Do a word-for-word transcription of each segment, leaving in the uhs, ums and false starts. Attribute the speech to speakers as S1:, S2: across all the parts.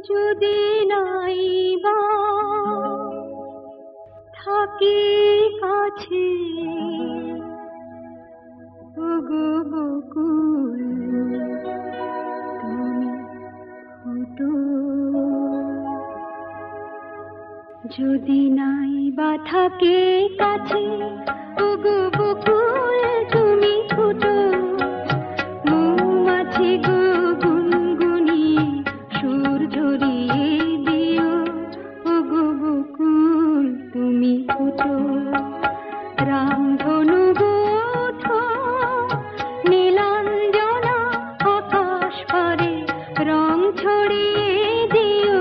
S1: যদি নাই বা থাকি কাছে ওগো বকুল তুমি ফুটো, যদি নাই বা থাকে কাছে ওগো বকুল তুমি ফুটো, মৌমাছি গো গুনগুনিয়ে সুর ঝরিয়ে দিও ওগো বকুল তুমি ফুটো। রামধনু গো ওঠো নীলাঞ্জনা আকাশ পারে রং ছড়িয়ে দিও,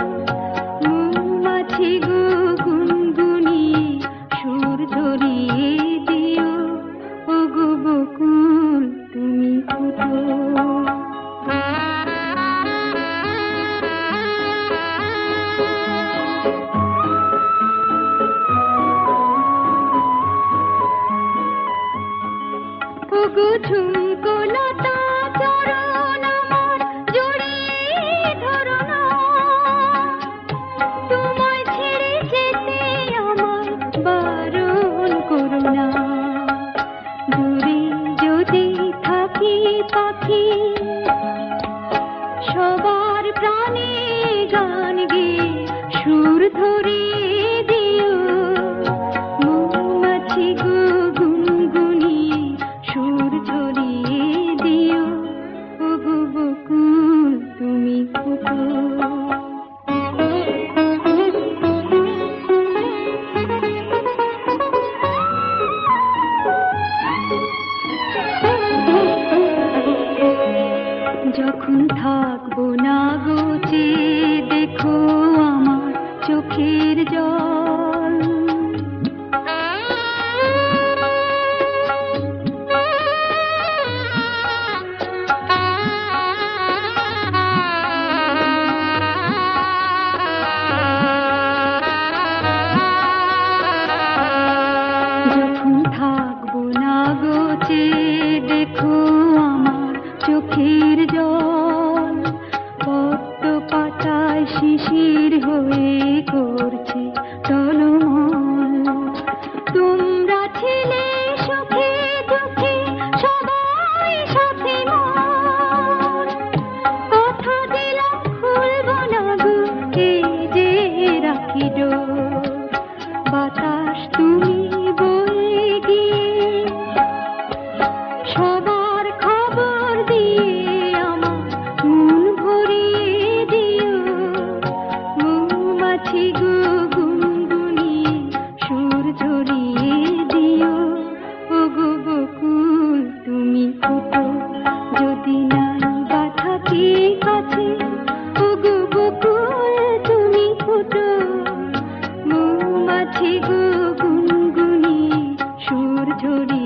S1: মৌমাছি গো গুনগুনিয়ে সুর ঝরিয়ে দিও ওগো বকুল তুমি ফুটো। ওগো ঝুমকো লতা চরণ আমার জড়িয়ে ধরো না, তোমায় ছেড়ে যেতে আমায় বারণ করো না। দূরে যদি থাকি পাখি সবার প্রাণে গান গেয়ে সুর ধরিয়ে দিও, মৌমাছি গো গুনগুনিয়ে সুর ঝরিয়ে দিও ওগো বকুল তুমি ফুটো। যখন থাকবো না গো চেয়ে দেখো আমার চোখের জল, যখন থাকবো না গো চেয়ে দেখো আমার চোখের জল, পদ্ম পাতায় শিশির হয়ে করছে টলমল। তোমরা ছিলে সুখে দুঃখে সবাই সাথে মোর, কথা দিলাম খুলবো না গো এই যে রাখি ডোর। বাতাস তুমি বয়ে গিয়ে সবার খবর দিয়ে আমার মন ভরিয়ে দিও, মৌমাছি গো গুনগুনিয়ে সুর ঝরিয়ে দিও ওগো বকুল তুমি ফুটো। যদি নাই বা থাকি কাছে ওগো বকুল তুমি ফুটো, মৌমাছি গো গুনগুনিয়ে সুর ঝরিয়ে